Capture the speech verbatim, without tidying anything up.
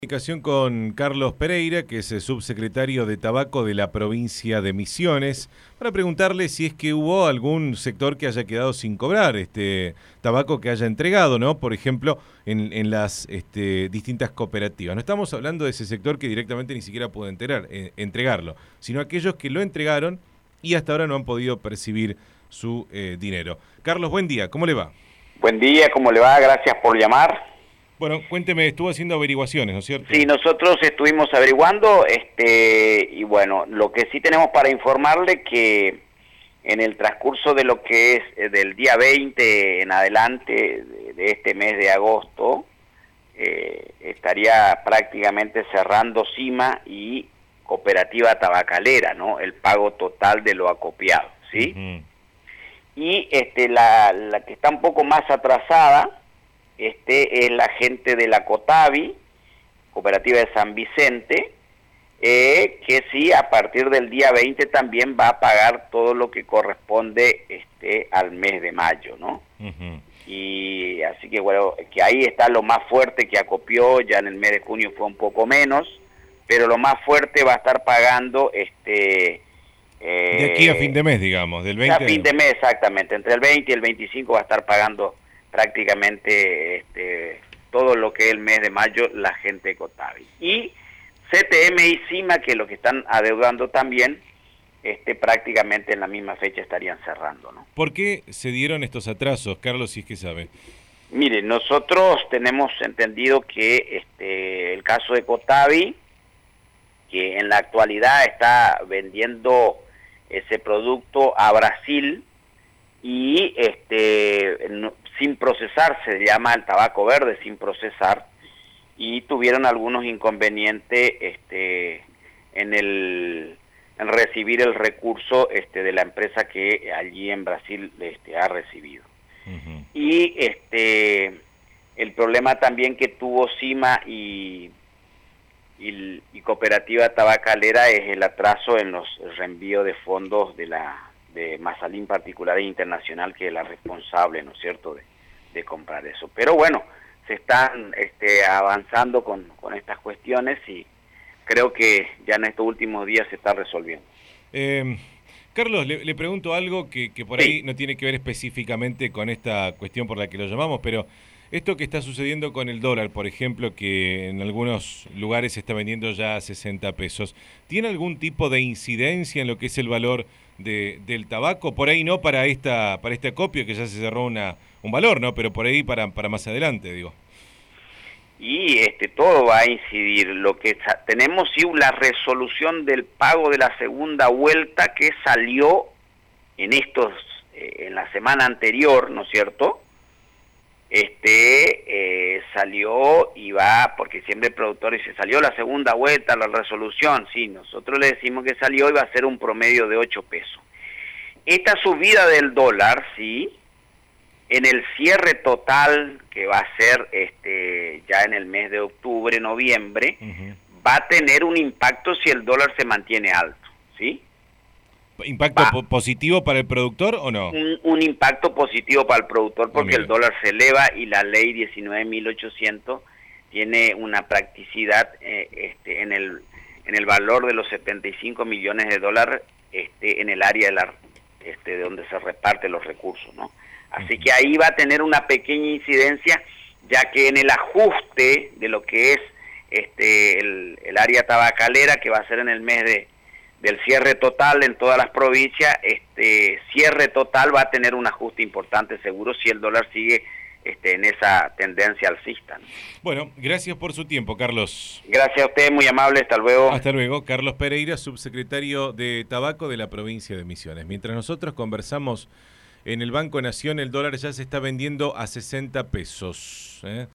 Comunicación con Carlos Pereira, que es el subsecretario de Tabaco de la provincia de Misiones, para preguntarle si es que hubo algún sector que haya quedado sin cobrar este tabaco que haya entregado, ¿no? Por ejemplo, en, en las este, distintas cooperativas. No estamos hablando de ese sector que directamente ni siquiera pudo enterar, eh, entregarlo, sino aquellos que lo entregaron y hasta ahora no han podido percibir su eh, dinero. Carlos, buen día, ¿cómo le va? Buen día, ¿cómo le va? Gracias por llamar. Bueno, cuénteme, estuvo haciendo averiguaciones, ¿no es cierto? Sí, nosotros estuvimos averiguando, este, y bueno, lo que sí tenemos para informarle que en el transcurso de lo que es eh, del día veinte en adelante de, de este mes de agosto, eh, estaría prácticamente cerrando CIMA y Cooperativa Tabacalera, ¿no? El pago total de lo acopiado, ¿sí? Uh-huh. Y este, la, la que está un poco más atrasada, Este es la gente de la COTABI, Cooperativa de San Vicente, eh, que sí, a partir del día veinte también va a pagar todo lo que corresponde este, al mes de mayo, ¿no? Uh-huh. Y así que bueno, que ahí está lo más fuerte que acopió, ya en el mes de junio fue un poco menos, pero lo más fuerte va a estar pagando este... Eh, de aquí a fin de mes, digamos, del veinte... A fin de mes, exactamente, entre el veinte y el veinticinco va a estar pagando prácticamente este, todo lo que es el mes de mayo la gente de Cotabi. Y C T M y CIMA, que lo que están adeudando también, este, prácticamente en la misma fecha estarían cerrando, ¿no? ¿Por qué se dieron estos atrasos, Carlos, si es que sabe? Mire, nosotros tenemos entendido que este, el caso de Cotabi, que en la actualidad está vendiendo ese producto a Brasil y este no, sin procesar, se llama el tabaco verde sin procesar, y tuvieron algunos inconvenientes este en el en recibir el recurso este de la empresa que allí en Brasil este ha recibido. Uh-huh. Y este el problema también que tuvo CIMA y, y y Cooperativa Tabacalera es el atraso en los reenvíos de fondos de la de Mazalín Particular e Internacional, que es la responsable, ¿no es cierto?, de, de comprar eso. Pero bueno, se están este, avanzando con, con estas cuestiones y creo que ya en estos últimos días se está resolviendo. Eh, Carlos, le, le pregunto algo que, que por sí. ahí no tiene que ver específicamente con esta cuestión por la que lo llamamos, pero esto que está sucediendo con el dólar, por ejemplo, que en algunos lugares se está vendiendo ya a sesenta pesos, ¿tiene algún tipo de incidencia en lo que es el valor de, del tabaco? Por ahí no para esta para este acopio, que ya se cerró una un valor, ¿no? Pero por ahí para, para más adelante, digo. Y este todo va a incidir. Lo que tenemos, sí, la resolución del pago de la segunda vuelta que salió en estos eh, en la semana anterior, ¿no es cierto? Este eh, salió y va, porque siempre el productor dice, salió la segunda vuelta, la resolución, sí, nosotros le decimos que salió y va a ser un promedio de ocho pesos. Esta subida del dólar, sí, en el cierre total, que va a ser este ya en el mes de octubre, noviembre, uh-huh, va a tener un impacto si el dólar se mantiene alto, ¿sí? ¿Impacto po- positivo para el productor o no? Un, un impacto positivo para el productor porque oh, el dólar se eleva y la ley diecinueve mil ochocientos tiene una practicidad eh, este, en el en el valor de los setenta y cinco millones de dólares este, en el área de, la, este, de donde se reparten los recursos, ¿no? Así uh-huh, que ahí va a tener una pequeña incidencia, ya que en el ajuste de lo que es este el, el área tabacalera, que va a ser en el mes de del cierre total en todas las provincias, este cierre total va a tener un ajuste importante seguro si el dólar sigue este, en esa tendencia alcista, ¿no? Bueno, gracias por su tiempo, Carlos. Gracias a usted, muy amable, hasta luego. Hasta luego, Carlos Pereira, subsecretario de Tabaco de la provincia de Misiones. Mientras nosotros conversamos en el Banco Nación, el dólar ya se está vendiendo a sesenta pesos, ¿eh?